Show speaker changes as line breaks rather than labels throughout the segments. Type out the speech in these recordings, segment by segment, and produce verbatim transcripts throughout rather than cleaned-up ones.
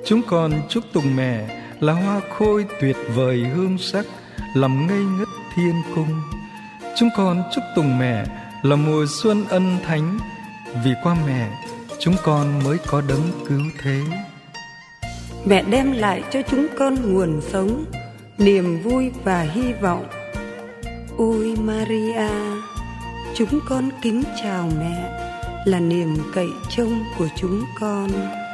Chúng con chúc tùng mẹ là hoa khôi tuyệt vời hương sắc, làm ngây ngất thiên cung. Chúng con chúc tùng mẹ là mùa xuân ân thánh, vì qua mẹ chúng con mới có đấng cứu thế.
Mẹ đem lại cho chúng con nguồn sống, niềm vui và hy vọng. Ôi Maria, chúng con kính chào mẹ, là niềm cậy trông của chúng con.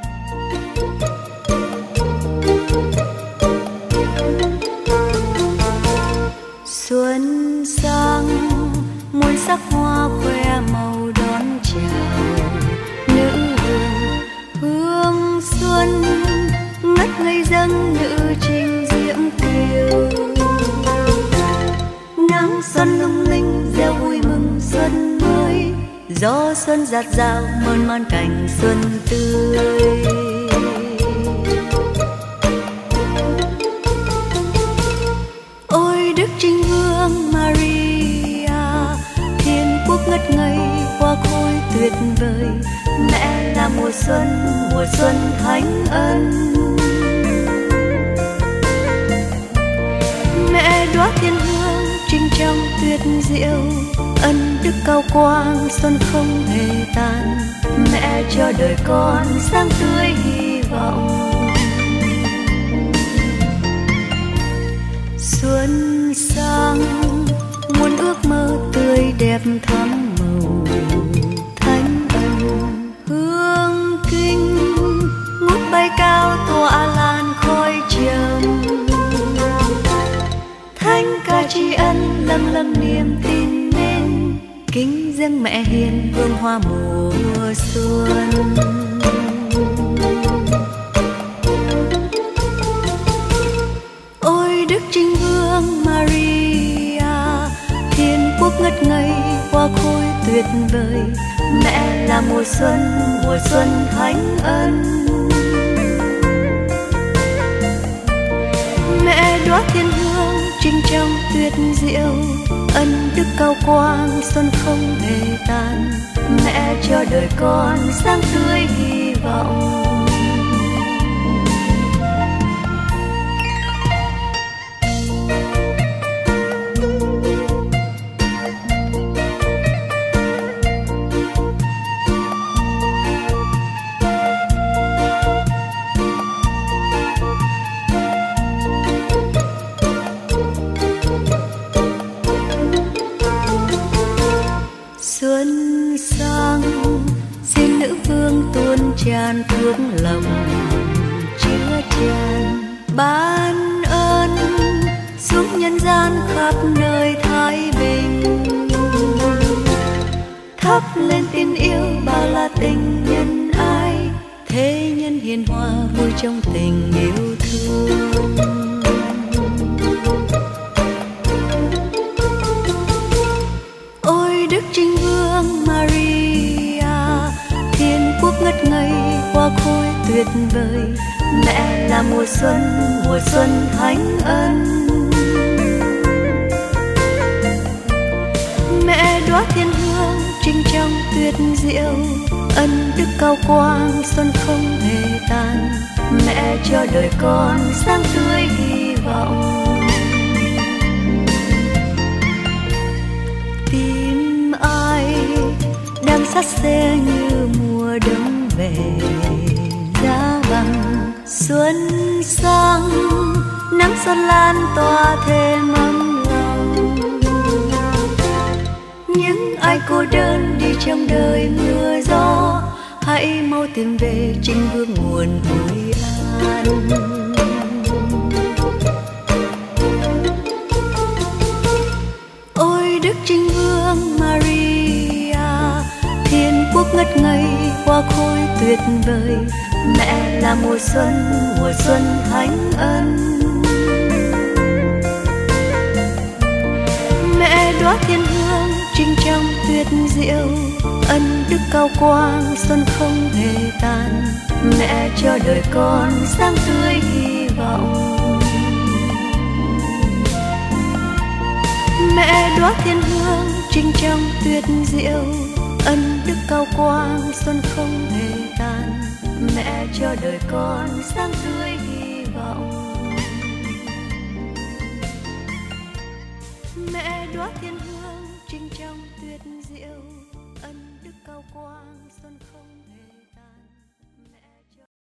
Xuân sang muôn sắc hoa khoe màu đón chào, nữ hương hương xuân ngất ngây dâng nữ trình diễm kiều. Nắng xuân lung linh gieo vui mừng xuân mới, gió xuân rạt rào mơn man cảnh xuân tươi. Ôi Đức Trinh Vương Maria, thiên quốc ngất ngây hoa khôi tuyệt vời. Mẹ là mùa xuân, mùa xuân thánh ân. Mẹ đóa thiên hương trinh trong tuyệt diệu, ân đức cao quang xuân không hề tàn. Mẹ cho đời con sáng tươi hy vọng. Xuân sang muôn ước mơ tươi đẹp thắm màu, thánh ân hương kinh ngút bay cao tỏa lan khói trầm. Thánh ca tri ân lâng lâng niềm tin nên, kính dâng mẹ hiền hương hoa mùa xuân. Ôi Đức Trinh Vương Maria, thiên quốc ngất ngây hoa khôi tuyệt vời. Mẹ là mùa xuân, mùa xuân thánh ân. Mẹ đóa thiên hương trinh trong tuyệt diệu, ân đức cao quang xuân không hề tàn. Mẹ cho đời con sáng tươi hy vọng. Xuân sang xin nữ vương tuôn tràn phước lòng chứa tràn, ban ơn xuống nhân gian khắp nơi thái bình. Thắp lên tin yêu bao là tình nhân ai, thế nhân hiền hòa vui trong tình yêu thương. Ôi Đức Trinh Vương Maria, thiên quốc ngất ngây hoa khôi tuyệt vời. Mẹ là mùa xuân, mùa xuân thánh ân. Mẹ đóa thiên hương trinh trong tuyệt diệu, ân đức cao quang xuân không hề tàn. Mẹ cho đời con sáng tươi hy vọng. Tìm ai đang sát xe như mùa đông về, giá bằng xuân sang nắng xuân lan tỏa thêm ấm lòng. Những ai cô đơn đi trong đời mưa gió, hãy mau tìm về Trinh Vương nguồn vui an. Ôi Đức Trinh Vương Maria, thiên quốc ngất ngây hoa khôi tuyệt vời. Mẹ là mùa xuân, mùa xuân thánh ân. Mẹ đóa thiên hương trinh trong tuyệt diệu, ân đức cao quang xuân không hề tàn. Mẹ cho đời con sáng tươi hy vọng. Mẹ đóa thiên hương trinh trong tuyệt diệu, ân đức cao quang xuân không hề tàn. Mẹ mẹ cho đời con sáng tươi hy vọng. Mẹ đóa thiên hương trinh trong tuyệt diệu, ân đức cao quang xuân không